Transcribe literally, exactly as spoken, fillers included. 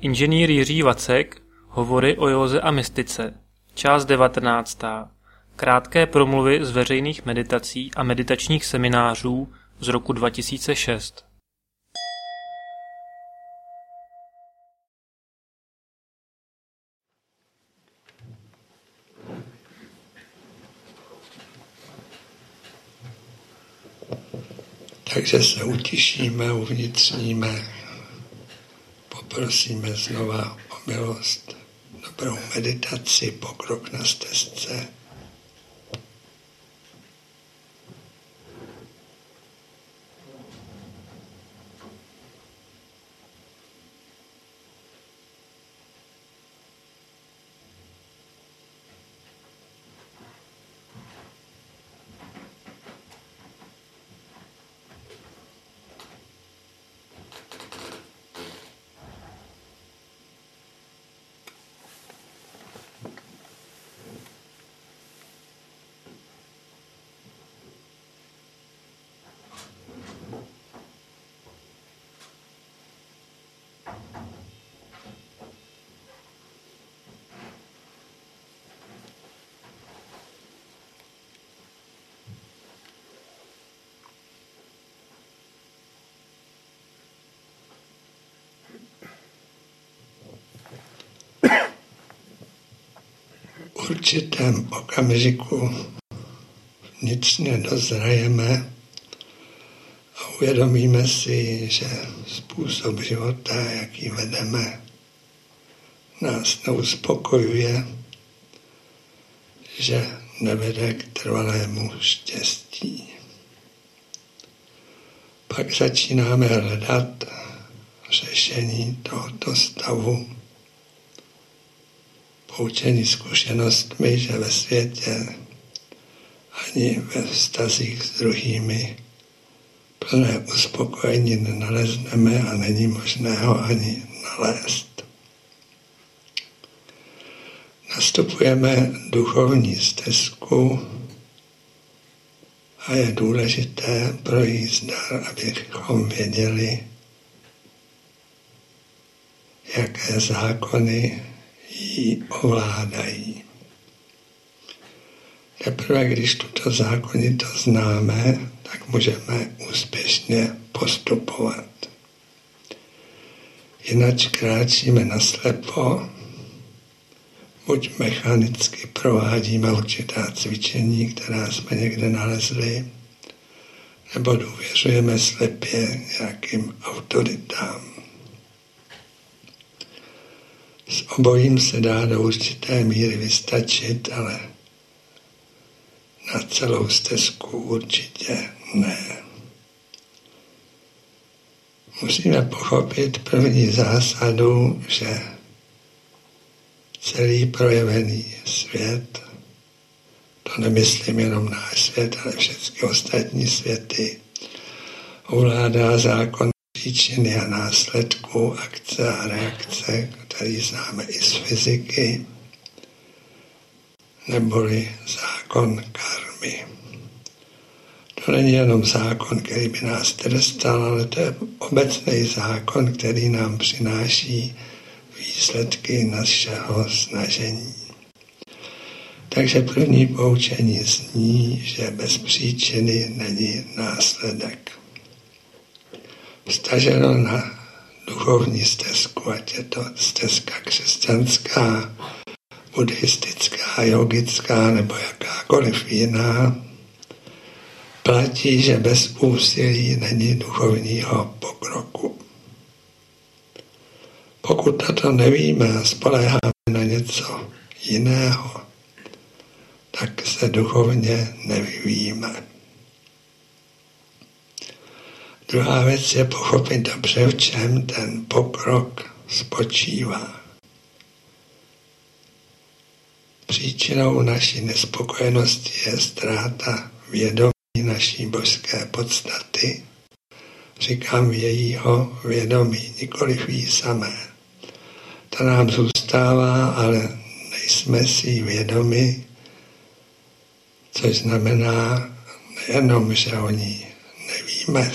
Inženýr Jiří Vacek, Hovory o józe a mystice, část devatenáctá. Krátké promluvy z veřejných meditací a meditačních seminářů z roku dva tisíce šest. Takže se utišíme, uvnitřníme, poprosíme znova o milost, dobrou meditaci, pokrok na stezce. V určitém okamžiku vnitřně dozrajeme a uvědomíme si, že způsob života, jaký vedeme, nás neuspokojuje, že nevede k trvalému štěstí. Pak začínáme hledat řešení tohoto stavu, poučení zkušenostmi, že ve světě ani ve vztazích s druhými plné uspokojení nenalezneme a není možné ho ani nalézt. Nastupujeme duchovní stezku a je důležité pro její zdar, abychom věděli, jaké zákony ji ovládají. Teprve když tuto zákonitost známe, tak můžeme úspěšně postupovat. Jinak kráčíme naslepo, buď mechanicky provádíme určitá cvičení, která jsme někde nalezli, nebo důvěřujeme slepě nějakým autoritám. S obojím se dá do určité míry vystačit, ale na celou stezku určitě ne. Musíme pochopit první zásadu, že celý projevený svět, to nemyslím jenom náš svět, ale všechny ostatní světy, ovládá zákon příčiny a následků, akce a reakce, který známe i z fyziky, neboli zákon karmy. To není jenom zákon, který by nás trestal, ale to je obecný zákon, který nám přináší výsledky našeho snažení. Takže první poučení zní, že bez příčiny není následek. Vztaženo na duchovní stezku, ať je to stezka křesťanská, buddhistická, jogická nebo jakákoliv jiná, platí, že bez úsilí není duchovního pokroku. Pokud toto nevíme a spoléháme na něco jiného, tak se duchovně nevyvíjíme. Druhá věc je pochopit dobře, v čem ten pokrok spočívá. Příčinou naší nespokojenosti je ztráta vědomí naší božské podstaty. Říkám jejího vědomí, nikoliv jí samé. To nám zůstává, ale nejsme si vědomi, což znamená nejenom, že o ní nevíme